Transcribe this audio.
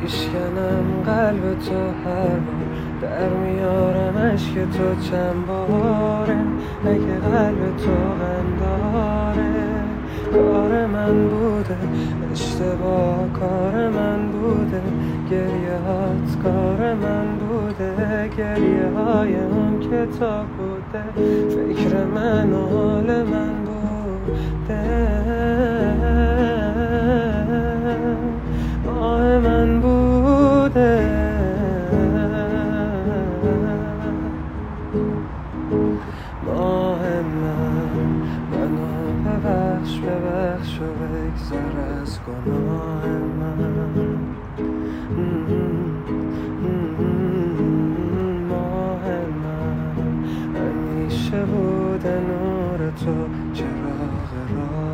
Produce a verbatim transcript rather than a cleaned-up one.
میشکنم قلب تو هر بار، در میارم عشق تو چند باره. اگه قلب تو غم داره، کار من بوده اشتباه، کار من بوده گریه هات، کار من بوده گریه های اون که تا بوده، فکر من و حال من بوده، ماه من بوده، ماه من. منو ببخش ببخش و بگذر از گناه من. ماه من همیشه بوده نور تو، چراغ راه